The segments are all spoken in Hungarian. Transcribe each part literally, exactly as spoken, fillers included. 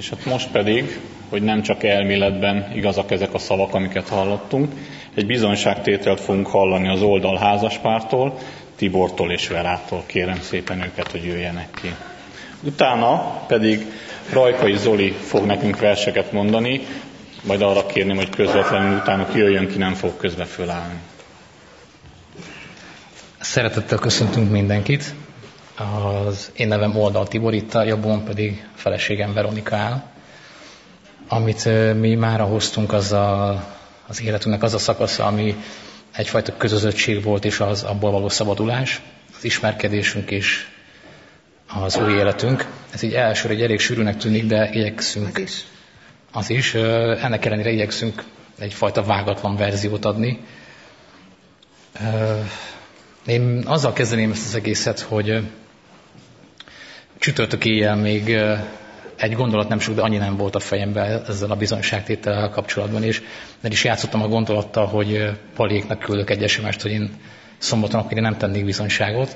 És hát most pedig, hogy nem csak elméletben igazak ezek a szavak, amiket hallottunk, egy bizonyságtételt fogunk hallani az oldal házaspártól, Tibortól és Verától. Kérem szépen őket, hogy jöjjenek ki. Utána pedig Rajkai Zoli fog nekünk verseket mondani, majd arra kérném, hogy közvetlenül utánuk jöjjön ki, nem fog közbe fölállni. Szeretettel köszöntünk mindenkit. Az én nevem Oldal Tibor, itt a jobbon pedig feleségem Veronika áll. Amit mi mára hoztunk, az a, az életünknek az a szakasza, ami egyfajta közösség volt, és az abból való szabadulás, az ismerkedésünk és az új életünk. Ez így elsőre egy elég sűrűnek tűnik, de igyekszünk. Az is. Az is. Ennek ellenére igyekszünk egyfajta vágatlan verziót adni. Én azzal kezdeném ezt az egészet, hogy csütörtök éjjel még egy gondolat nem sok, de annyi nem volt a fejemben ezzel a bizonyságtétellel kapcsolatban, és nem is játszottam a gondolattal, hogy Paléknak küldök egy es em est, hogy én szombaton akkor én nem tennék bizonyságot.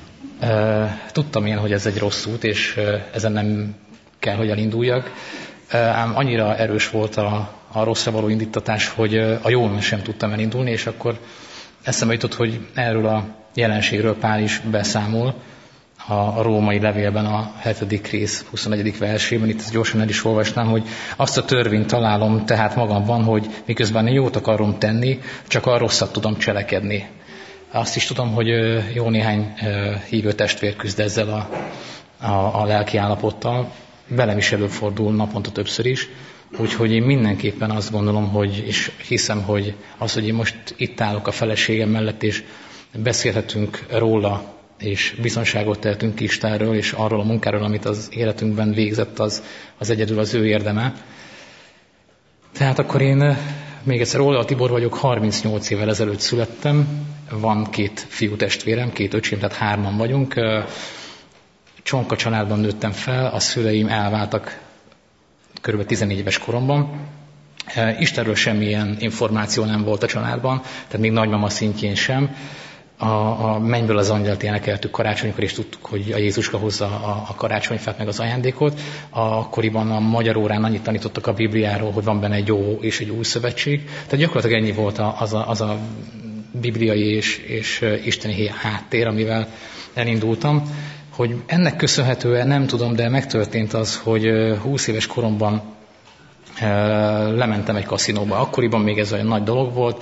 Tudtam én, hogy ez egy rossz út, és ezen nem kell, hogy elinduljak. Ám annyira erős volt a, a rosszra való indítatás, hogy a jól sem tudtam elindulni, és akkor eszembe jutott, hogy erről a jelenségről Pál is beszámol a római levélben a hetedik rész huszonegyedik versében. Itt gyorsan el is olvasnám, hogy azt a törvényt találom tehát magamban, hogy miközben én jót akarom tenni, csak a rosszat tudom cselekedni. Azt is tudom, hogy jó néhány hívő testvér küzd ezzel a, a, a lelki állapottal. Velem is előfordul naponta többször is. Úgyhogy én mindenképpen azt gondolom, hogy, és hiszem, hogy az, hogy én most itt állok a feleségem mellett, és beszélhetünk róla, és bizonságot tehetünk Istenről, és arról a munkáról, amit az életünkben végzett, az, az egyedül az ő érdeme. Tehát akkor én még egyszer Oldal Tibor vagyok, harmincnyolc évvel ezelőtt születtem, van két fiú testvérem, két öcsém, tehát hárman vagyunk. Csonka családban nőttem fel, a szüleim elváltak kb. tizennégy éves koromban. Istenről semmilyen információ nem volt a családban, tehát még nagymama szintjén sem. A, a mennyből az angyalt énekeltük karácsonykor, és tudtuk, hogy a Jézuska hozza a, a karácsonyfát meg az ajándékot. Akkoriban a magyar órán annyit tanítottak a Bibliáról, hogy van benne egy jó és egy új szövetség. Tehát gyakorlatilag ennyi volt az a, az a bibliai és, és isteni háttér, amivel elindultam. Hogy ennek köszönhetően nem tudom, de megtörtént az, hogy húsz éves koromban lementem egy kaszinóba. Akkoriban még ez olyan nagy dolog volt.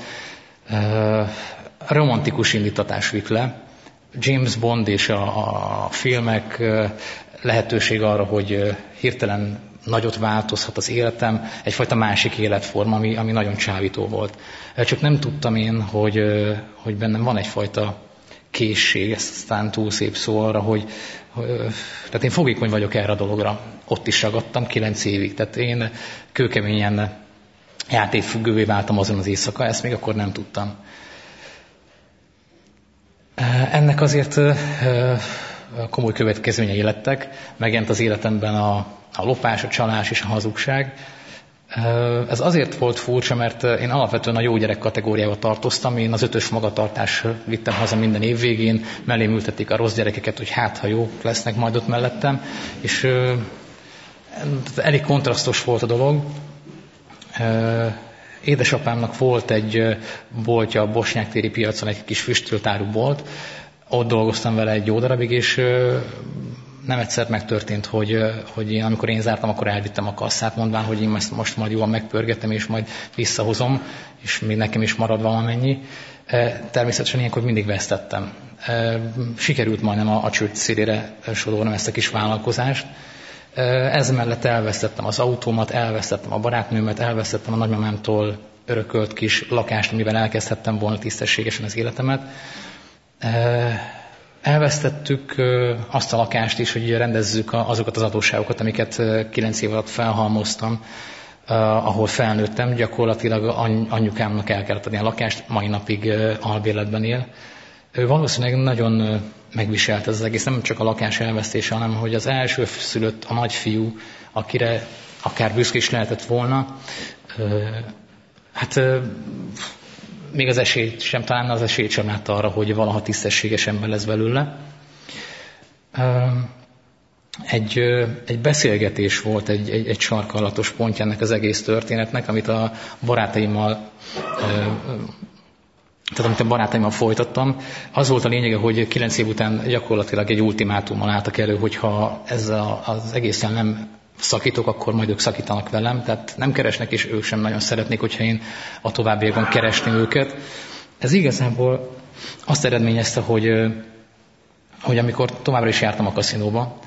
Romantikus indítatás vitt le. James Bond és a, a filmek lehetőség arra, hogy hirtelen nagyot változhat az életem, egyfajta másik életforma, ami, ami nagyon csábító volt. Csak nem tudtam én, hogy, hogy bennem van egyfajta készség, ez aztán túl szép szó arra, hogy, hogy tehát én fogékony vagyok erre a dologra. Ott is ragadtam kilenc évig, tehát én kőkeményen játékfüggővé váltam azon az éjszaka, ezt még akkor nem tudtam. Ennek azért komoly következményei lettek, megjelent az életemben a, a lopás, a csalás és a hazugság. Ez azért volt furcsa, mert én alapvetően a jó gyerek kategóriába tartoztam, én az ötös magatartás vittem haza minden év végén, mellém ültették a rossz gyerekeket, hogy hát, ha jók lesznek majd ott mellettem, és elég kontrasztos volt a dolog. Édesapámnak volt egy boltja a Bosnyák téri piacon, egy kis füstöltáru bolt, ott dolgoztam vele egy jó darabig, és nem egyszer megtörtént, hogy, hogy én, amikor én zártam, akkor elvittem a kasszát, mondván, hogy én most, most majd jól megpörgetem, és majd visszahozom, és még nekem is marad valamennyi. Természetesen ilyenkor mindig vesztettem. Sikerült majdnem a, a csőd szélére sodornom ezt a kis vállalkozást. Ez mellett elvesztettem az autómat, elvesztettem a barátnőmet, elvesztettem a nagymamámtól örökölt kis lakást, amivel elkezdhettem volna tisztességesen az életemet. Elvesztettük azt a lakást is, hogy rendezzük azokat az adósságokat, amiket kilenc év alatt felhalmoztam, ahol felnőttem. Gyakorlatilag anyukámnak el kellett adni a lakást, mai napig albérletben él. Ő valószínűleg nagyon megviselt ez az egész, nem csak a lakás elvesztése, hanem hogy az első szülött, a nagyfiú, akire akár büszke is lehetett volna, hát még az esélyt sem, talán az esélyt sem látta arra, hogy valaha tisztességes ember lesz belőle. egy, egy beszélgetés volt, egy, egy, egy sarkalatos pontja ennek az egész történetnek, amit a barátaimmal tehát amit a barátaimmal folytattam. Az volt a lényege, hogy kilenc év után gyakorlatilag egy ultimátummal álltak elő, hogyha ezzel az egészen nem szakítok, akkor majd ők szakítanak velem. Tehát nem keresnek, és ők sem nagyon szeretnék, hogyha én a továbbiakban keresném őket. Ez igazából azt eredményezte, hogy, hogy amikor továbbra is jártam a kaszinóba,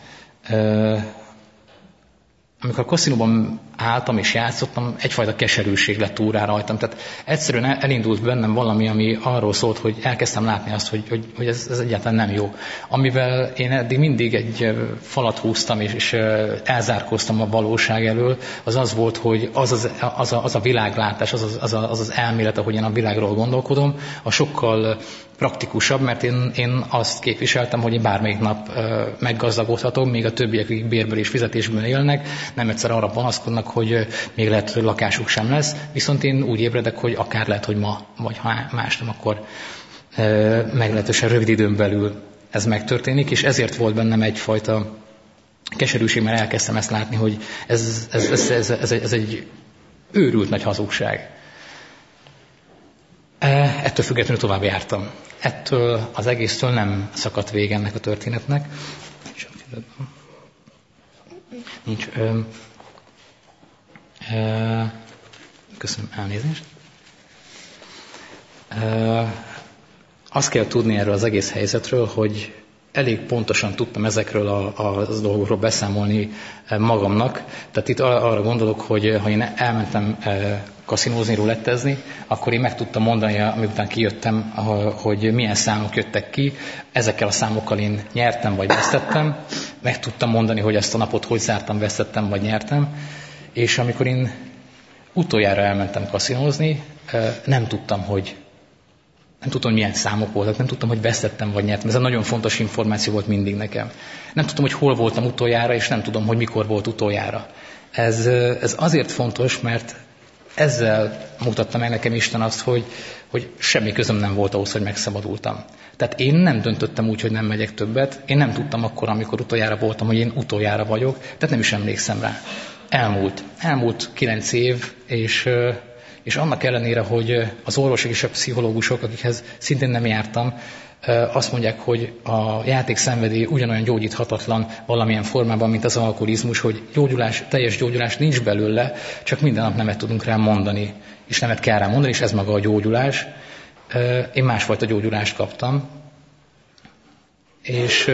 amikor a kaszinóban álltam és játszottam, egyfajta keserűség lett úrá rajtam. Tehát egyszerűen elindult bennem valami, ami arról szólt, hogy elkezdtem látni azt, hogy, hogy, hogy ez, ez egyáltalán nem jó. Amivel én eddig mindig egy falat húztam, és, és elzárkóztam a valóság elől, az az volt, hogy az, az, az, a, az a világlátás, az az, az, a, az az elmélet, ahogy én a világról gondolkodom, a sokkal praktikusabb, mert én, én azt képviseltem, hogy én bármelyik nap uh, meggazdagodhatom, még a többiek, akik bérből és fizetésből élnek, nem egyszer arra panaszkodnak, hogy uh, még lehet, hogy lakásuk sem lesz, viszont én úgy ébredek, hogy akár lehet, hogy ma, vagy ha más nem, akkor uh, meglehetősen rövid időn belül ez megtörténik, és ezért volt bennem egyfajta keserűség, mert elkezdtem ezt látni, hogy ez, ez, ez, ez, ez, ez egy őrült nagy hazugság. Ettől függetlenül tovább jártam. Ettől az egésztől nem szakadt vége ennek a történetnek. Nincs. Ö, ö, köszönöm, elnézést. Ö, azt kell tudni erről az egész helyzetről, hogy elég pontosan tudtam ezekről a, a, a dolgokról beszámolni magamnak. Tehát itt arra gondolok, hogy ha én elmentem kaszinózni, rulettezni, akkor én meg tudtam mondani, amiután kijöttem, hogy milyen számok jöttek ki. Ezekkel a számokkal én nyertem vagy vesztettem. Meg tudtam mondani, hogy ezt a napot hogy zártam, vesztettem vagy nyertem. És amikor én utoljára elmentem kaszinózni, nem tudtam, hogy Nem tudtam, hogy milyen számok voltak, nem tudtam, hogy vesztettem vagy nyertem. Ez egy nagyon fontos információ volt mindig nekem. Nem tudtam, hogy hol voltam utoljára, és nem tudom, hogy mikor volt utoljára. Ez, ez azért fontos, mert ezzel mutatta meg nekem Isten azt, hogy, hogy semmi közöm nem volt ahhoz, hogy megszabadultam. Tehát én nem döntöttem úgy, hogy nem megyek többet. Én nem tudtam akkor, amikor utoljára voltam, hogy én utoljára vagyok. Tehát nem is emlékszem rá. Elmúlt. Elmúlt kilenc év, és... És annak ellenére, hogy az orvosok és a pszichológusok, akikhez szintén nem jártam, azt mondják, hogy a játékszenvedély ugyanolyan gyógyíthatatlan valamilyen formában, mint az alkoholizmus, hogy gyógyulás, teljes gyógyulás nincs belőle, csak minden nap nemet tudunk rá mondani, és nemet kell rá mondani, és ez maga a gyógyulás. Én másfajta gyógyulást kaptam, és,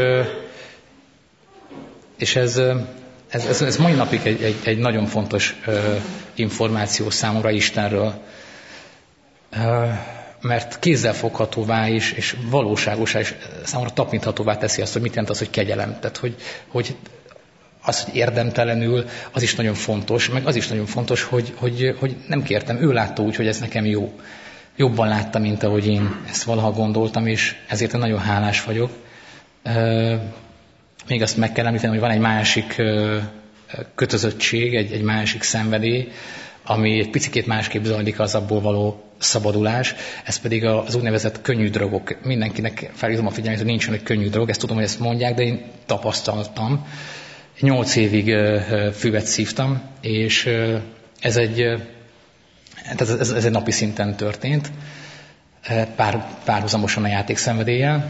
és ez... Ez, ez, ez mai napig egy, egy, egy nagyon fontos uh, információ számomra Istenről, uh, mert kézzelfoghatóvá is, és valóságosá is számomra tapinthatóvá teszi azt, hogy mit jelent az, hogy kegyelem. Tehát, hogy, hogy az, hogy érdemtelenül, az is nagyon fontos, meg az is nagyon fontos, hogy, hogy, hogy nem kértem, ő látta úgy, hogy ez nekem jó. Jobban látta, mint ahogy én ezt valaha gondoltam, és ezért én nagyon hálás vagyok. Uh, Még azt meg kell említeni, hogy van egy másik kötözöttség, egy, egy másik szenvedély, ami egy picikét másképp zajlik, az abból való szabadulás. Ez pedig az úgynevezett könnyű drogok. Mindenkinek felhívom a figyelmet, hogy nincs olyan könnyű drog, ezt tudom, hogy ezt mondják, de én tapasztaltam. Nyolc évig füvet szívtam, és ez egy, ez, ez, ez egy napi szinten történt, pár, párhuzamosan a játékszenvedéllyel.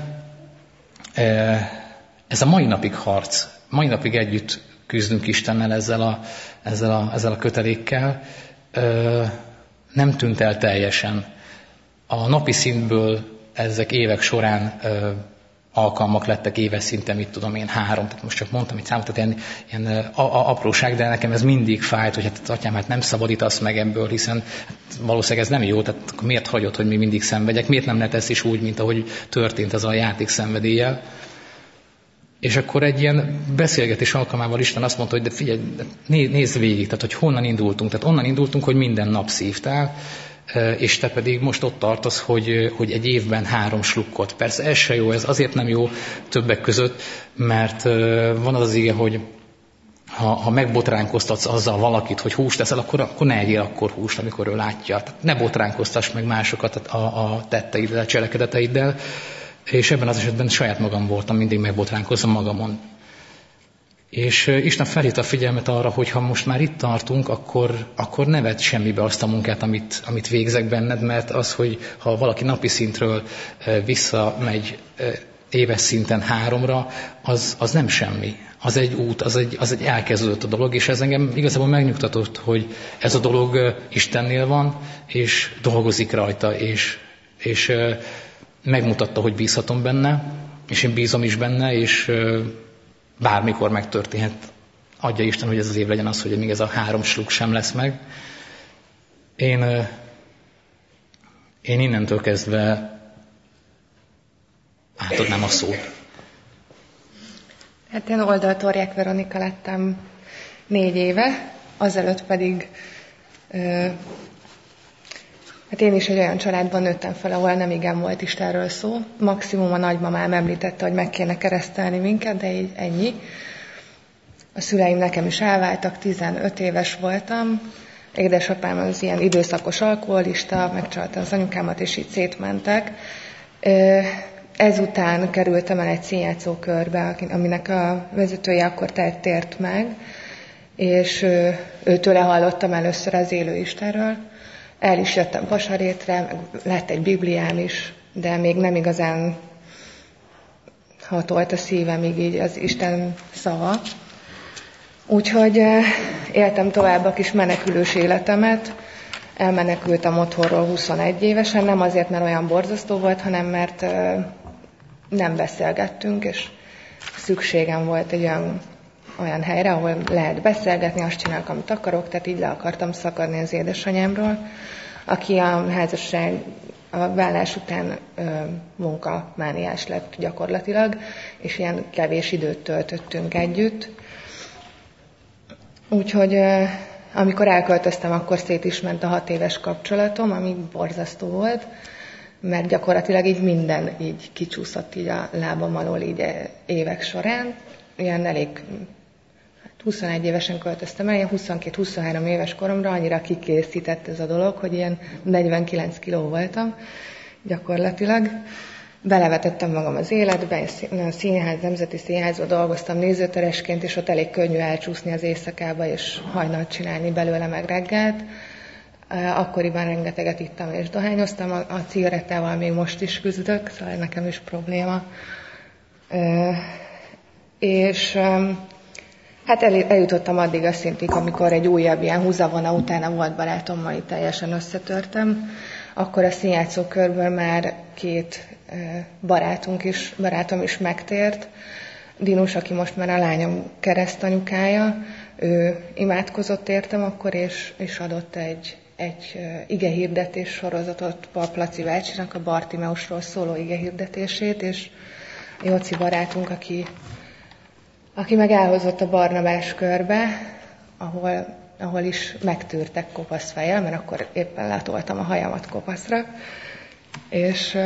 Ez a mai napig harc, mai napig együtt küzdünk Istennel ezzel a, ezzel a, ezzel a kötelékkel. Ö, nem tűnt el teljesen. A napi szintből ezek évek során ö, alkalmak lettek éves szinten, mit tudom én, három, tehát most csak mondtam egy számot, tehát ilyen, ilyen a, a, apróság, de nekem ez mindig fájt, hogy hát atyám, hát nem szabadítasz meg ebből, hiszen hát valószínűleg ez nem jó, tehát miért hagyod, hogy mi mindig szenvedjek, miért nem letesz is úgy, mint ahogy történt ez a játék szenvedéllyel. És akkor egy ilyen beszélgetés alkalmával Isten azt mondta, hogy de figyelj, nézz végig, tehát hogy honnan indultunk. Tehát onnan indultunk, hogy minden nap szívtál, és te pedig most ott tartasz, hogy, hogy egy évben három slukkot. Persze ez se jó, ez azért nem jó többek között, mert van az az ige, hogy ha, ha megbotránkoztatsz azzal valakit, hogy húst teszel, akkor, akkor ne egyél akkor húst, amikor ő látja. Tehát ne botránkoztass meg másokat a, a tetteiddel, a cselekedeteiddel. És ebben az esetben saját magam voltam, mindig megbotránkozom magamon. És Isten felhívta a figyelmet arra, hogy ha most már itt tartunk, akkor, akkor ne vedd semmibe azt a munkát, amit, amit végzek benned, mert az, hogy ha valaki napi szintről visszamegy éves szinten háromra, az, az nem semmi. Az egy út, az egy, az egy elkezdődött a dolog, és ez engem igazából megnyugtatott, hogy ez a dolog Istennél van, és dolgozik rajta, és, és megmutatta, hogy bízhatom benne, és én bízom is benne, és bármikor megtörténhet. Adja Isten, hogy ez az év legyen az, hogy még ez a három slug sem lesz meg. Én, én innentől kezdve átadnám a szót. Hát én Oldaltorják Veronika lettem négy éve, azelőtt pedig ö, hát én is egy olyan családban nőttem fel, ahol nem igen volt Istenről szó. Maximum a nagymamám említette, hogy meg kéne keresztelni minket, de így ennyi. A szüleim nekem is elváltak, tizenöt éves voltam. Édesapám az ilyen időszakos alkoholista, megcsalta az anyukámat, és így szétmentek. Ezután kerültem el egy színjátszókörbe, aminek a vezetője akkor tért meg, és őtőle hallottam először az élő Istenről. El is jöttem Vasarétre, meg lett egy bibliám is, de még nem igazán hatolt a szívemig így az Isten szava. Úgyhogy éltem tovább a kis menekülős életemet, elmenekültem otthonról huszonegy évesen, nem azért, mert olyan borzasztó volt, hanem mert nem beszélgettünk, és szükségem volt egy olyan, olyan helyre, ahol lehet beszélgetni, azt csinálok, amit akarok, tehát így le akartam szakadni az édesanyámról, aki a házasság, a vállás után ö, munkamániás lett gyakorlatilag, és ilyen kevés időt töltöttünk együtt. Úgyhogy ö, amikor elköltöztem, akkor szét is ment a hat éves kapcsolatom, ami borzasztó volt, mert gyakorlatilag így minden így kicsúszott így a lábam alól így évek során. Ilyen elég, hát huszonegy évesen költöztem el, ilyen huszonkét-huszonhárom éves koromra annyira kikészített ez a dolog, hogy ilyen negyvenkilenc kiló voltam gyakorlatilag. Belevetettem magam az életbe, a színház, nemzeti színházban dolgoztam nézőteresként, és ott elég könnyű elcsúszni az éjszakába, és hajnalt csinálni belőle meg reggelt. Akkoriban rengeteget ittam és dohányoztam, a, a cigarettával még most is küzdök, szóval nekem is probléma. E, és hát el, eljutottam addig a szintig, amikor egy újabb ilyen húzavona utána volt barátommal, itt teljesen összetörtem. Akkor a színjátszókörből már két barátunk is, barátom is megtért. Dinus, aki most már a lányom keresztanyukája, ő imádkozott értem akkor, és, és adott egy, egy igehirdetés sorozatot Pap Laci bácsinak, a Bartimeusról szóló igehirdetését, és Jóci barátunk, aki, aki meg elhozott a Barnabás körbe, ahol, ahol is megtűrtek kopasz fejjel, mert akkor éppen letoltam a hajamat kopaszra, és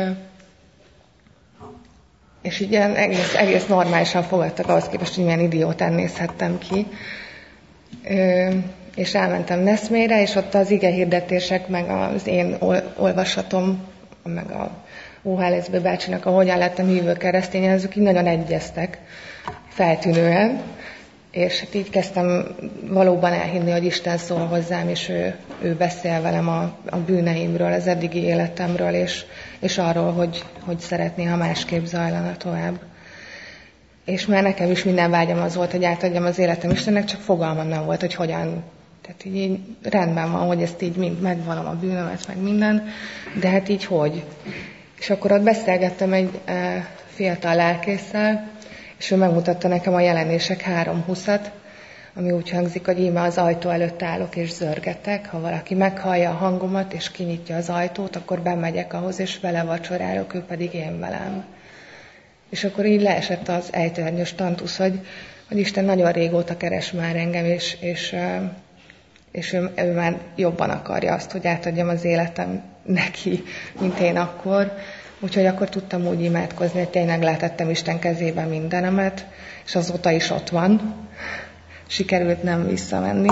és így ilyen egész, egész normálisan fogadtak ahhoz képest, hogy milyen idiótán nézhettem ki. Ö, és elmentem Neszmére, és ott az igehirdetések, meg az én ol, olvasatom, meg a ó há el es bé bácsinak a Hogyan lettem hívő keresztény, azok így nagyon egyeztek, feltűnően. És hát így kezdtem valóban elhinni, hogy Isten szól hozzám, és ő, ő beszél velem a, a bűneimről, az eddigi életemről, és, és arról, hogy, hogy szeretné, ha másképp zajlana tovább. És már nekem is minden vágyam az volt, hogy átadjam az életem Istennek, csak fogalmam nem volt, hogy hogyan. Tehát így, így rendben van, hogy ezt így mind megvalom a bűnömet, meg minden, de hát így hogy? És akkor ott beszélgettem egy e, fiatal lelkésszel, és ő megmutatta nekem a Jelenések három húszat, ami úgy hangzik, hogy íme az ajtó előtt állok és zörgetek, ha valaki meghallja a hangomat és kinyitja az ajtót, akkor bemegyek ahhoz, és vele vacsorálok, ő pedig én velem. És akkor így leesett az ejtőernyős tantusz, hogy, hogy Isten nagyon régóta keres már engem, és, és, és ő, ő már jobban akarja azt, hogy átadjam az életem neki, mint én akkor. Úgyhogy akkor tudtam úgy imádkozni, hogy tényleg letettem Isten kezébe mindenemet, és azóta is ott van. Sikerült nem visszamenni.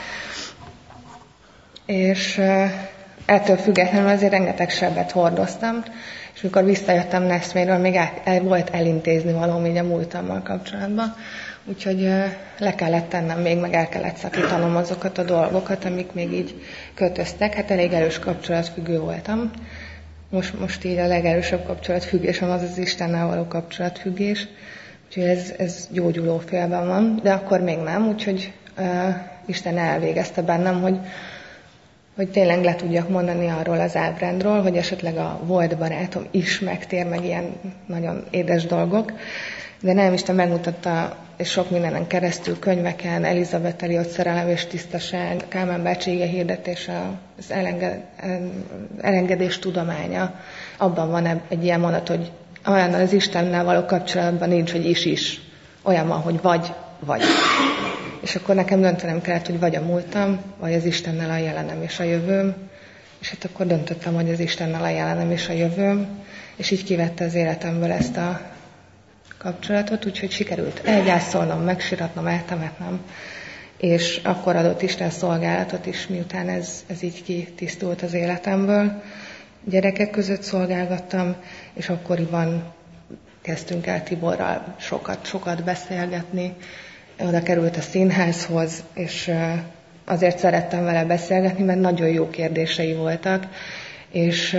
És ettől függetlenül azért rengeteg sebet hordoztam, és mikor visszajöttem Neszméről, még el, el, volt elintézni valami így a múltammal kapcsolatban. Úgyhogy le kellett tennem még, meg el kellett szakítanom azokat a dolgokat, amik még így kötöztek. Hát elég erős kapcsolatfüggő voltam. Most, most így a legerősebb kapcsolatfüggésem az az Istennel való kapcsolatfüggés. Úgyhogy ez, ez gyógyuló félben van, de akkor még nem, úgyhogy uh, Isten elvégezte bennem, hogy, hogy tényleg le tudjak mondani arról az ábrándról, hogy esetleg a volt barátom is megtér, meg ilyen nagyon édes dolgok. De nem, Isten megmutatta, és sok mindenen keresztül, könyveken, Elizabeth Elliot Szerelem és tisztaság, Kálmán bácsi ige hirdetése, az elenged, elengedés tudománya. Abban van egy ilyen mondat, hogy olyan az Istennel való kapcsolatban nincs, hogy is-is. Olyan van, hogy vagy, vagy. És akkor nekem döntenem kellett, hogy vagy a múltam, vagy az Istennel a jelenem és a jövőm. És hát akkor döntöttem, hogy az Istennel a jelenem és a jövőm. És így kivette az életemből ezt a kapcsolatot, úgyhogy sikerült elgyászolnom, megsiratnom, eltemetnem, és akkor adott Isten szolgálatot is, miután ez, ez így kitisztult az életemből. Gyerekek között szolgálgattam, és akkoriban kezdtünk el Tiborral sokat, sokat beszélgetni. Oda került a színházhoz, és azért szerettem vele beszélgetni, mert nagyon jó kérdései voltak, és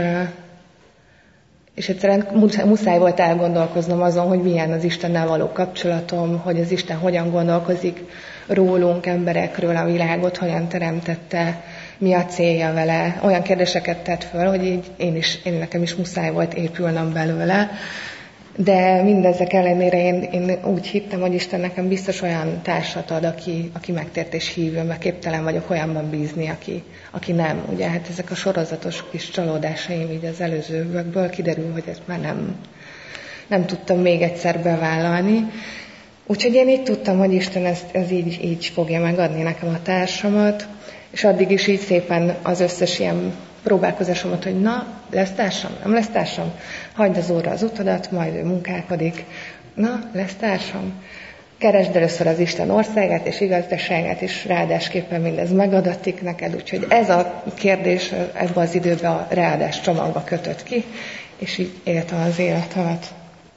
És egyszerűen muszáj volt elgondolkoznom azon, hogy milyen az Istennel való kapcsolatom, hogy az Isten hogyan gondolkozik rólunk, emberekről, a világot, hogyan teremtette, mi a célja vele. Olyan kérdéseket tett föl, hogy így én is, én nekem is muszáj volt épülnöm belőle. De mindezek ellenére én, én úgy hittem, hogy Isten nekem biztos olyan társat ad, aki, aki megtért és hívő, mert képtelen vagyok olyanban bízni, aki, aki nem. Ugye hát ezek a sorozatos kis csalódásaim így az előző évekből kiderül, hogy ezt már nem, nem tudtam még egyszer bevállalni. Úgyhogy én így tudtam, hogy Isten ezt, ez így, így fogja megadni nekem a társamat, és addig is így szépen az összes ilyen próbálkozásomat, hogy na, lesz társam, nem lesz társam, hagyd az óra az utadat, majd ő munkálkodik, na, lesz társam. Keresd először az Isten országát és igazdaságát, és ráadásképpen mindez megadatik neked, úgyhogy ez a kérdés ebben az időben a ráadás csomagba kötött ki, és így éltem az életemet.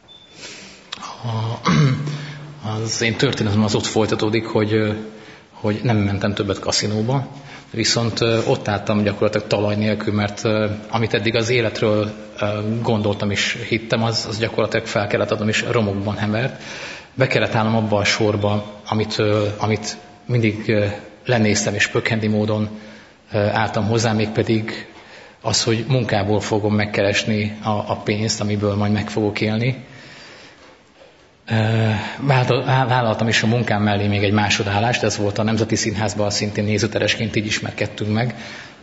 Az én történetem az ott folytatódik, hogy, hogy nem mentem többet kaszinóba, viszont ott álltam gyakorlatilag talaj nélkül, mert amit eddig az életről gondoltam és hittem, az, az gyakorlatilag fel kellett adnom, és romokban hevert. Be kellett állnom abba a sorba, amit, amit mindig lenéztem, és pökhendi módon álltam hozzá, mégpedig az, hogy munkából fogom megkeresni a, a pénzt, amiből majd meg fogok élni. Vállaltam is a munkám mellé még egy másodállást, ez volt a Nemzeti Színházban, szintén nézőteresként így ismerkedtünk meg.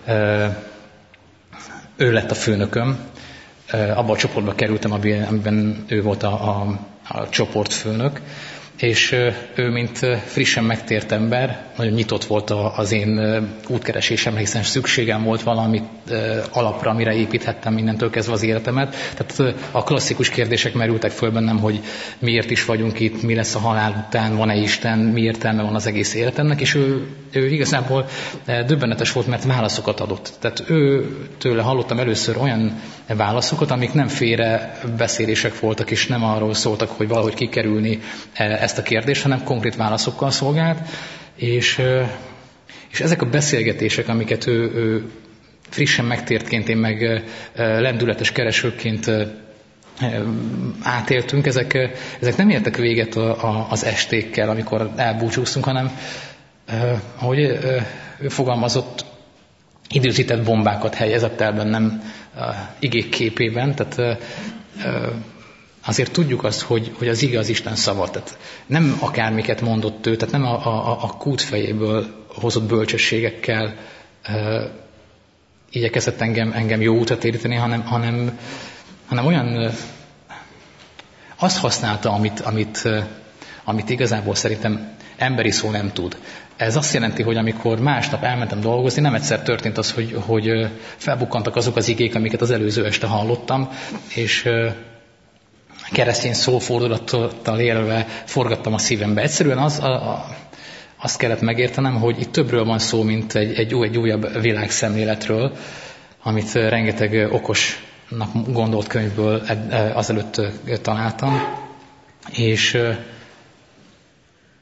Ő lett a főnököm, abba a csoportba kerültem, amiben ő volt a, a, a csoportfőnök, és ő, mint frissen megtért ember, nagyon nyitott volt az én útkeresésemre, hiszen szükségem volt valami alapra, amire építhettem mindentől kezdve az életemet. Tehát a klasszikus kérdések merültek föl bennem, hogy miért is vagyunk itt, mi lesz a halál után, van-e Isten, mi értelme van az egész életemnek, és ő, ő igazából döbbenetes volt, mert válaszokat adott. Tehát ő tőle hallottam először olyan válaszokat, amik nem félrebeszélések voltak, és nem arról szóltak, hogy valahogy kikerülni ezt a kérdést, hanem konkrét válaszokkal szolgált, és, és ezek a beszélgetések, amiket ő, ő frissen megtértként, én meg lendületes keresőként átéltünk, ezek, ezek nem értek véget a, a, az estékkel, amikor elbúcsúztunk, hanem ahogy ő fogalmazott, időzített bombákat helyezett el bennem igék képében, tehát azért tudjuk azt, hogy, hogy az ige az Isten szava, tehát nem akármiket mondott ő, tehát nem a, a, a kútfejéből hozott bölcsességekkel e, igyekezett engem, engem jó útra téríteni, hanem, hanem, hanem olyan e, azt használta, amit, amit, e, amit igazából szerintem emberi szó nem tud. Ez azt jelenti, hogy amikor másnap elmentem dolgozni, nem egyszer történt az, hogy, hogy felbukkantak azok az igék, amiket az előző este hallottam, és keresztény szófordulattal élve forgattam a szívembe. Egyszerűen az, a, a, azt kellett megértenem, hogy itt többről van szó, mint egy, egy, egy újabb világszemléletről, amit rengeteg okosnak gondolt könyvből azelőtt találtam. És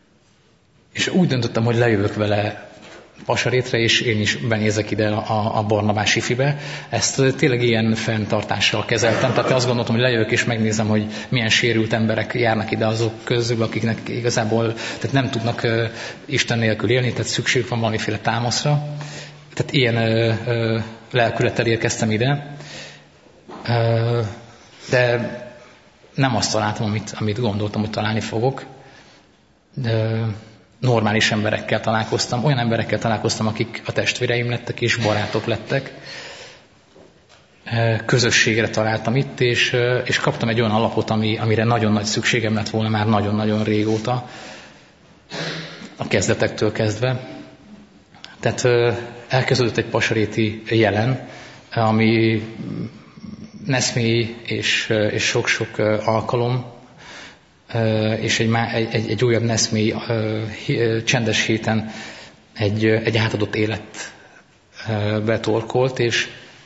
És úgy döntöttem, hogy lejövök vele Pasarétre, és én is benézek ide a, a Barnabás ifibe. Ezt tényleg ilyen fenntartással kezeltem, tehát azt gondoltam, hogy lejövök és megnézem, hogy milyen sérült emberek járnak ide azok közül, akiknek igazából tehát nem tudnak uh, Isten nélkül élni, tehát szükség van valamiféle támaszra. Tehát ilyen uh, uh, lelkülettel érkeztem ide. Uh, de nem azt találtam, amit, amit gondoltam, hogy találni fogok. De normális emberekkel találkoztam, olyan emberekkel találkoztam, akik a testvéreim lettek és barátok lettek. Közösségre találtam itt, és, és kaptam egy olyan alapot, ami, amire nagyon nagy szükségem lett volna már nagyon-nagyon régóta, a kezdetektől kezdve. Tehát elkezdődött egy pasaréti jelen, ami Neszmélyi és, és sok-sok alkalom, és egy, egy, egy újabb Neszmélyi csendes héten egy, egy átadott életbe torkolt, és,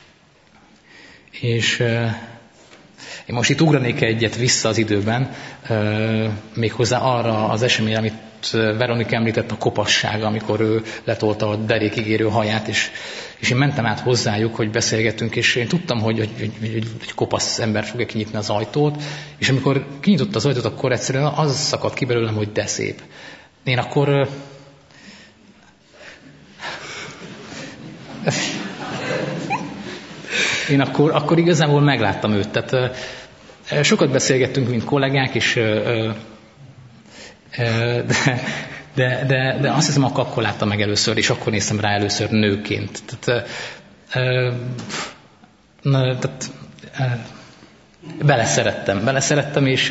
és én most itt ugranék egyet vissza az időben, méghozzá arra az eseményre, amit Veronika említett, a kopassága, amikor ő letolta a derékig érő haját, és, és én mentem át hozzájuk, hogy beszélgettünk, és én tudtam, hogy, hogy, hogy, hogy egy kopasz ember fogja kinyitni az ajtót, és amikor kinyitott az ajtót, akkor egyszerűen az szakadt ki belőlem, hogy de szép. Én akkor... Én akkor, akkor igazából megláttam őt. Tehát sokat beszélgettünk, mint kollégák, és de, de, de, de azt hiszem, akkor láttam meg először, és akkor néztem rá először nőként. Tehát, tehát beleszerettem, beleszerettem, és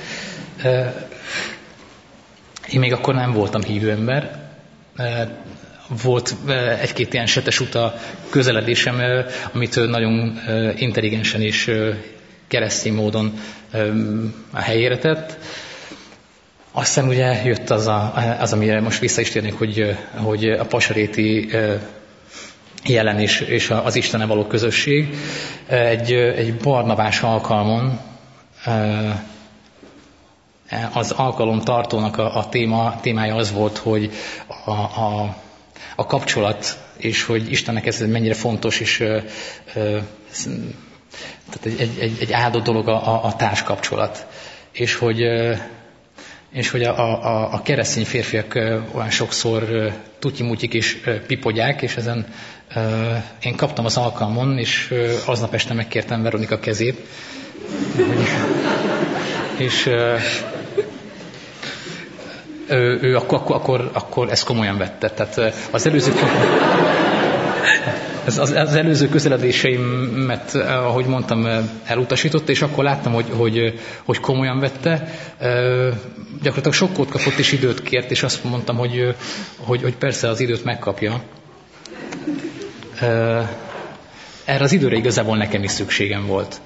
én még akkor nem voltam hívő ember. Volt egy-két ilyen setes út a közeledésem, amit nagyon intelligensen és keresztény módon a helyére tett. Aztán ugye jött az, a, az amire most vissza is térnék, hogy, hogy a pasaréti jelen és, és az Istennel való közösség. Egy, egy Barnabás alkalmon az alkalom tartónak a, a téma, témája az volt, hogy a, a, a kapcsolat, és hogy Istennek ez mennyire fontos, és ö, ö, tehát egy, egy, egy áldott dolog a, a társkapcsolat. És hogy, ö, és hogy a, a, a keresztény férfiak ö, olyan sokszor ö, tutyimutyik és ö, pipogyák, és ezen ö, én kaptam az alkalmon, és ö, aznap este megkértem Veronika kezét, hogy, és ö, ő, ő akkor, akkor, akkor ezt komolyan vette. Tehát az előző, az, az előző közeledéseimet, ahogy mondtam, elutasította, és akkor láttam, hogy, hogy, hogy komolyan vette. Gyakorlatilag sokkot kapott, és időt kért, és azt mondtam, hogy, hogy, hogy persze az időt megkapja. Erre az időre igazából nekem is szükségem volt.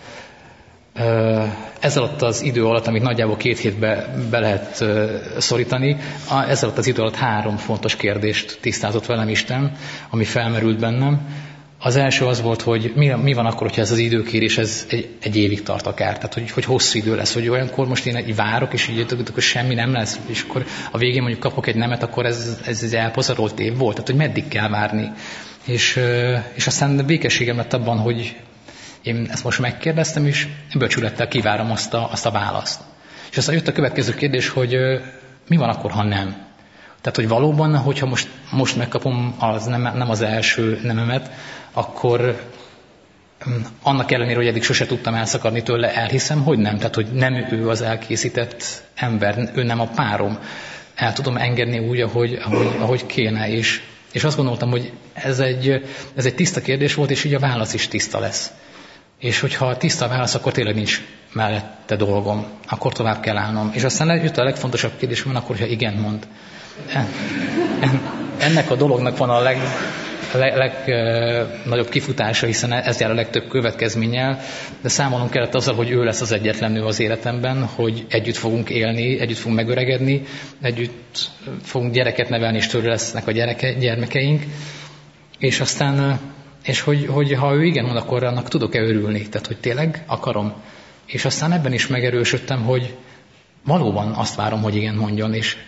Ez alatt az idő alatt, amit nagyjából két hétbe be lehet szorítani, ez alatt az idő alatt három fontos kérdést tisztázott velem Isten, ami felmerült bennem. Az első az volt, hogy mi, mi van akkor, hogyha ez az időkérés ez egy, egy évig tart akár, tehát hogy, hogy hosszú idő lesz, hogy olyankor most én így várok, és így akkor semmi nem lesz, és akkor a végén mondjuk kapok egy nemet, akkor ez, ez egy elpozarolt év volt, tehát hogy meddig kell várni. És, és aztán békességem lett abban, hogy én ezt most megkérdeztem, és becsülettel kivárom azt a, azt a választ. És aztán jött a következő kérdés, hogy mi van akkor, ha nem? Tehát, hogy valóban, hogyha most, most megkapom az nem, nem az első nememet, akkor annak ellenére, hogy eddig sose tudtam elszakadni tőle, elhiszem, hogy nem. Tehát, hogy nem ő az elkészített ember, ő nem a párom. El tudom engedni úgy, ahogy, ahogy, ahogy kéne. És, és azt gondoltam, hogy ez egy, ez egy tiszta kérdés volt, és így a válasz is tiszta lesz. És hogyha tiszta a válasz, akkor tényleg nincs mellette dolgom. Akkor tovább kell állnom. És aztán jött a legfontosabb kérdés, van akkor, hogyha igen mond. Ennek a dolognak van a leg, leg, legnagyobb kifutása, hiszen ez jár a legtöbb következménnyel, de számolnunk kellett azzal, hogy ő lesz az egyetlen nő az életemben, hogy együtt fogunk élni, együtt fogunk megöregedni, együtt fogunk gyereket nevelni, és tőle lesznek a gyereke, gyermekeink. És aztán, és hogy, hogy ha ő igen mond, akkor annak tudok-e örülni, tehát hogy tényleg akarom. És aztán ebben is megerősödtem, hogy valóban azt várom, hogy igen mondjon, és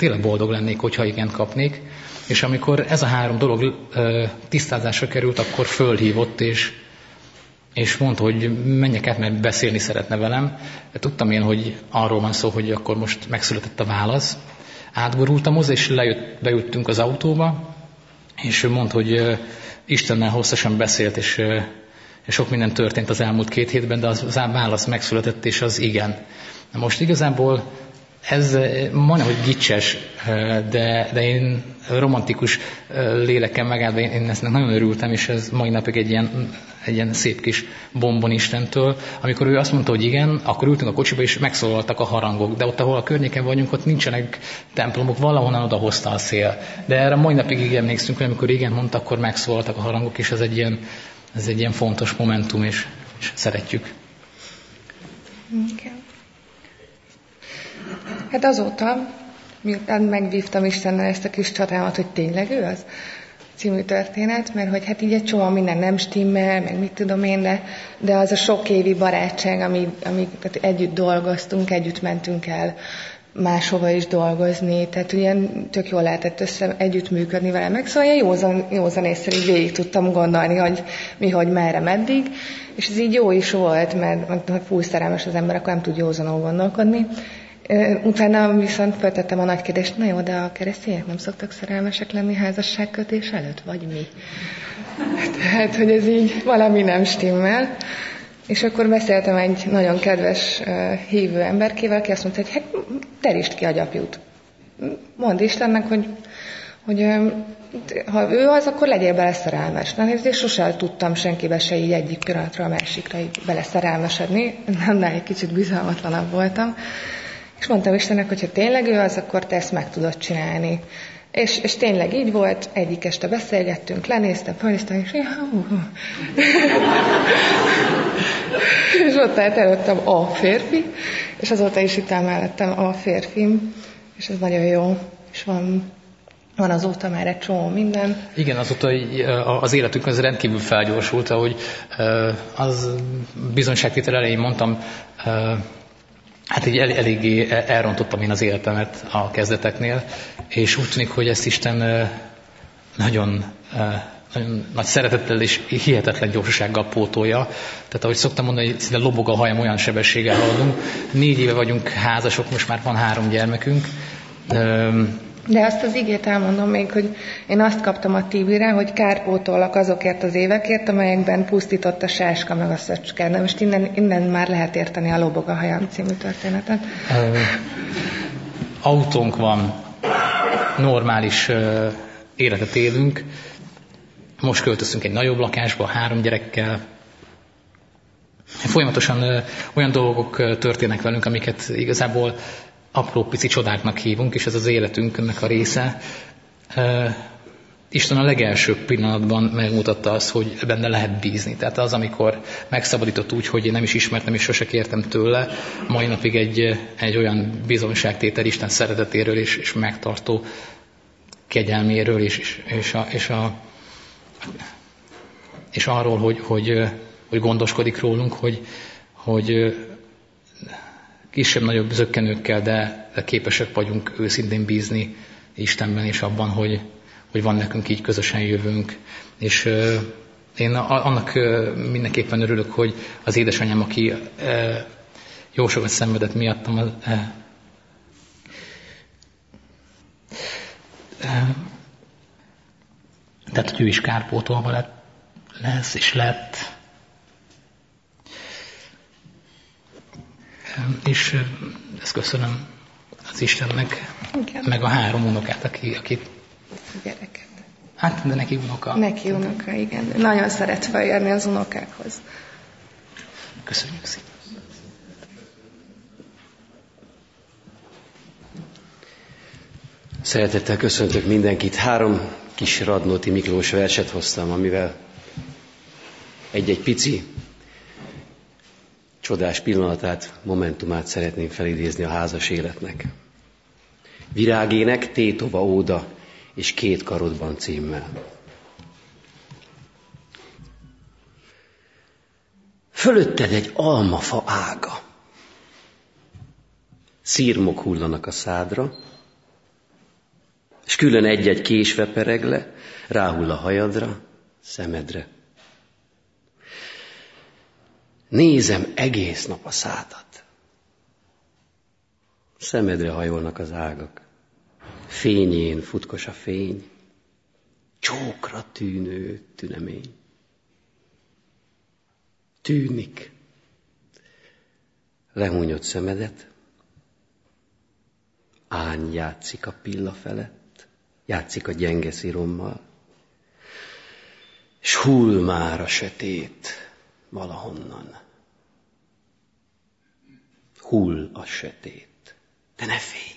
tényleg boldog lennék, hogyha igen kapnék. És amikor ez a három dolog tisztázásra került, akkor fölhívott, és, és mondta, hogy menjek át, mert beszélni szeretne velem. Tudtam én, hogy arról van szó, hogy akkor most megszületett a válasz. Átborultam hozzá, és lejött, beültünk az autóba, és ő mondta, hogy Istennel hosszasan beszélt, és, és sok minden történt az elmúlt két hétben, de az, az válasz megszületett, és az igen. Na most igazából ez majdnem, hogy gicses, de, de én romantikus lélekkel megállva, én ezt nagyon örültem, és ez mai napig egy ilyen, egy ilyen szép kis bombon Istentől. Amikor ő azt mondta, hogy igen, akkor ültünk a kocsiba, és megszólaltak a harangok. De ott, ahol a környéken vagyunk, ott nincsenek templomok, valahonnan odahozta a szél. De erre mai napig így emlékszünk, hogy amikor igen mondta, akkor megszólaltak a harangok, és ez egy ilyen, ez egy ilyen fontos momentum, és, és szeretjük. Igen. Hát azóta, miután megvívtam Istennel ezt a kis csatámat, hogy tényleg ő az című történet, mert hogy hát így egy csomó minden nem stimmel, meg mit tudom én, de, de az a sok évi barátság, amíg, amíg együtt dolgoztunk, együtt mentünk el máshova is dolgozni, tehát ilyen tök jól lehetett össze együtt működni vele, meg szóval ilyen józan, józan észre így végig tudtam gondolni, hogy mi, hogy merre, meddig, és ez így jó is volt, mert ha full szerelmes az ember, akkor nem tud józanul gondolkodni. Utána viszont feltettem a nagy kérdést, na jó, de a keresztények nem szoktak szerelmesek lenni házasságkötés előtt, vagy mi? Tehát, hogy ez így valami nem stimmel. És akkor beszéltem egy nagyon kedves uh, hívő emberkével, aki azt mondta, hogy hát terítsd ki a gyapjút. Mondd Istennek, hogy, hogy um, ha ő az, akkor legyél bele szerelmes. Na, és sosem tudtam senkibe se így egyik pillanatra a másikra így bele szerelmesedni. Annál egy kicsit bizalmatlanabb voltam. És mondtam Istennek, hogy ha tényleg ő az, akkor te ezt meg tudod csinálni. És, és tényleg így volt, egyik este beszélgettünk, lenéztem, felnéztem, és és ott állt előttem a férfi, és azóta is itt áll mellettem a férfim, és ez nagyon jó, és van, van azóta már egy csomó minden. Igen, azóta az életünk az rendkívül felgyorsult, ahogy az bizonyságtétel elején mondtam, hát így el, eléggé elrontottam én az életemet a kezdeteknél, és úgy tűnik, hogy ezt Isten nagyon, nagyon nagy szeretettel és hihetetlen gyorsasággal pótolja. Tehát ahogy szoktam mondani, hogy szinte lobog a hajam, olyan sebességgel haladunk. Négy éve vagyunk házasok, most már van három gyermekünk. De azt az igét elmondom még, hogy én azt kaptam a Tibire, hogy kárpótollak azokért az évekért, amelyekben pusztított a sáska meg a szöcske. De most innen, innen már lehet érteni a Lobog a hajam című történetet. Uh, autónk van, normális uh, életet élünk. Most költöztünk egy nagyobb lakásba, három gyerekkel. Folyamatosan uh, olyan dolgok uh, történnek velünk, amiket igazából apró pici csodáknak hívunk, és ez az életünknek a része. Uh, Isten a legelső pillanatban megmutatta azt, hogy benne lehet bízni. Tehát az, amikor megszabadított úgy, hogy én nem is ismertem, és sose kértem tőle, mai napig egy, egy olyan bizonyságtétel Isten szeretetéről és, és megtartó kegyelméről, és, és, és, a, és, a, és arról, hogy, hogy, hogy gondoskodik rólunk, hogy, hogy kisebb-nagyobb zökkenőkkel, de, de képesek vagyunk őszintén bízni Istenben, és abban, hogy, hogy van nekünk így közösen jövőnk. És uh, én a, annak uh, mindenképpen örülök, hogy az édesanyám, aki uh, jó sokat szenvedett miattam, uh, uh, tehát, hogy ő is kárpótolva lett, lesz és lett. És ezt köszönöm az Istennek, igen, meg a három unokát, aki, akit... Gyereket. Hát, de neki unoka. Neki unoka, igen. Nagyon szeret feljárni az unokákhoz. Köszönjük szépen. Szeretettel köszöntök mindenkit. Három kis Radnóti Miklós verset hoztam, amivel egy-egy pici csodás pillanatát, momentumát szeretném felidézni a házas életnek. Virágének tétova óda és két karodban címmel. Fölötted egy almafa ága. Szirmok hullanak a szádra, és külön egy-egy késve pereg le, ráhull a hajadra, szemedre. Nézem egész nap a szádat. Szemedre hajolnak az ágak. Fényén futkos a fény. Csókra tűnő tünemény. Tűnik. Lehúnyod szemedet. Ány játszik a pilla felett. Játszik a gyenge szirommal. S hull már a sötét valahonnan. Hull a sötét. De ne félj!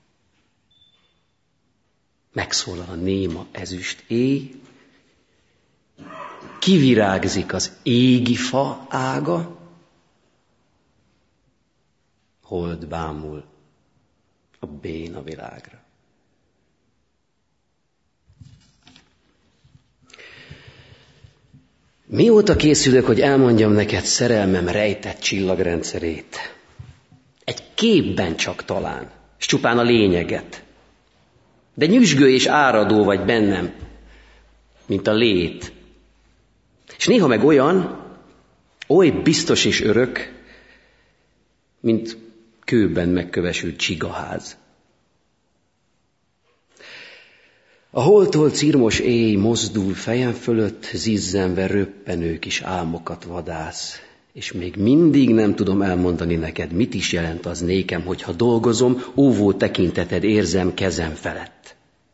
Megszólal a néma ezüst éj, kivirágzik az égi fa ága, hold bámul a béna világra. Mióta készülök, hogy elmondjam neked szerelmem rejtett csillagrendszerét? Egy képben csak talán, s csupán a lényeget. De nyüzsgő és áradó vagy bennem, mint a lét. És néha meg olyan, oly biztos és örök, mint kőben megkövesült csigaház. A holtól cirmos éj mozdul fejem fölött, zizzenve röppenő kis álmokat vadász, és még mindig nem tudom elmondani neked, mit is jelent az nékem, hogyha dolgozom, óvó tekinteted érzem kezem felett.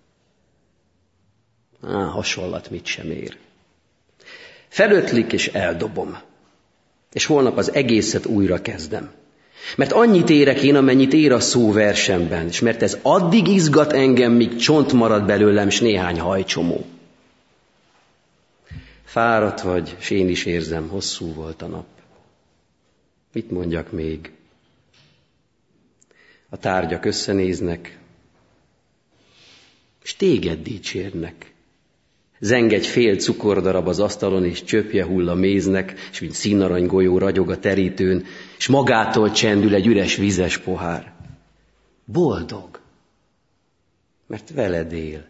Á, hasonlat mit sem ér. Felötlik és eldobom, és holnap az egészet újra kezdem. Mert annyit érek én, amennyit ér a szó versemben, és mert ez addig izgat engem, míg csont marad belőlem, s néhány hajcsomó. Fáradt vagy, s én is érzem, hosszú volt a nap. Mit mondjak még? A tárgyak összenéznek, s téged dicsérnek. Zeng egy fél cukordarab az asztalon, és csöpje hull a méznek, és mint színarany golyó ragyog a terítőn, és magától csendül egy üres vizes pohár. Boldog, mert veled él.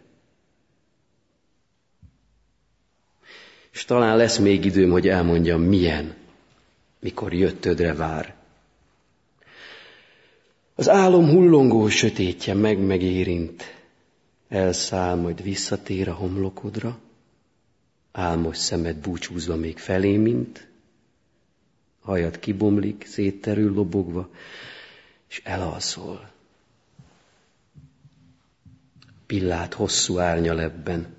És talán lesz még időm, hogy elmondjam, milyen, mikor jöttödre vár. Az álom hullongó sötétje meg-megérint, elszáll, majd visszatér a homlokodra, álmos szemed búcsúzva még felé, mint hajad kibomlik, szétterül lobogva, és elalszol. Pillát hosszú árnyal ebben.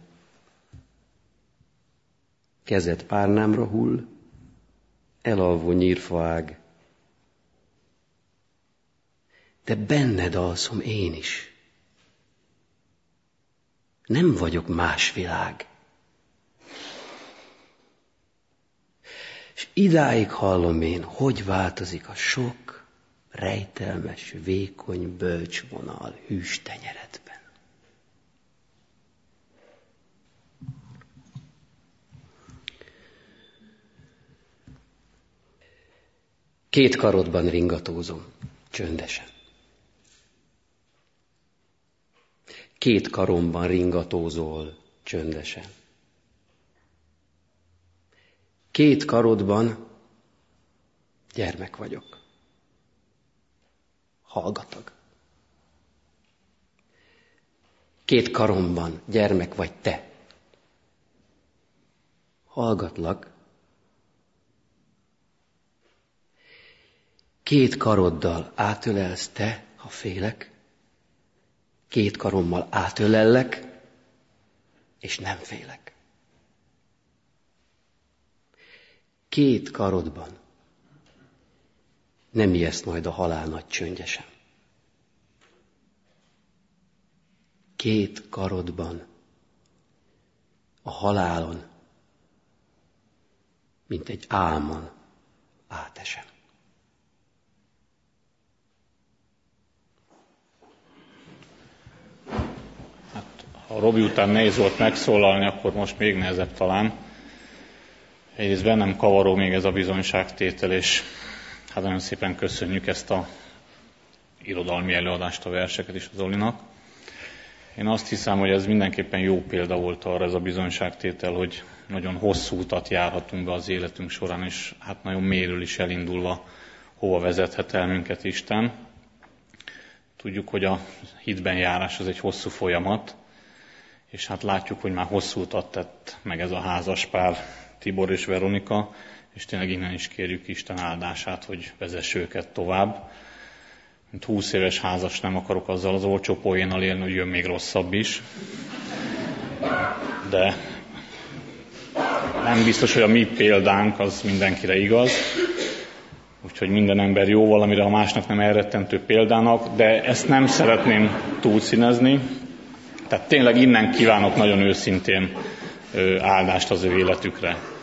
Kezed párnámra hull, elalvó nyírfaág. De benned alszom én is. Nem vagyok más világ. És idáig hallom én, hogy változik a sok, rejtelmes, vékony bölcsvonal hűs tenyeredben. Két karodban ringatózom, csöndesen. Két karomban ringatózol, csöndesen. Két karodban gyermek vagyok. Hallgatag. Két karomban gyermek vagy te. Hallgatlak. Két karoddal átölelsz te, ha félek. Két karommal átölellek, és nem félek. Két karodban nem ijeszt majd a halál nagy csöndje sem. Két karodban a halálon, mint egy álmon átesem. Ha Robi után nehéz volt megszólalni, akkor most még nehezebb talán. Egyrészt bennem kavaró még ez a bizonyságtétel, és hát nagyon szépen köszönjük ezt a irodalmi előadást, a verseket is az Zolinak. Én azt hiszem, hogy ez mindenképpen jó példa volt arra ez a bizonyságtétel, hogy nagyon hosszú utat járhatunk be az életünk során, és hát nagyon mélyről is elindulva hova vezethet el minket Isten. Tudjuk, hogy a hitben járás az egy hosszú folyamat, és hát látjuk, hogy már hosszú utat tett meg ez a házaspár, Tibor és Veronika, és tényleg innen is kérjük Isten áldását, hogy vezesse őket tovább. Mint húsz éves házas nem akarok azzal az olcsó poénnal élni, hogy jön még rosszabb is. De nem biztos, hogy a mi példánk az mindenkire igaz. Úgyhogy minden ember jó valamire, a másnak nem elrettentő példának, de ezt nem szeretném túlszínezni. Tehát tényleg innen kívánok nagyon őszintén áldást az ő életükre.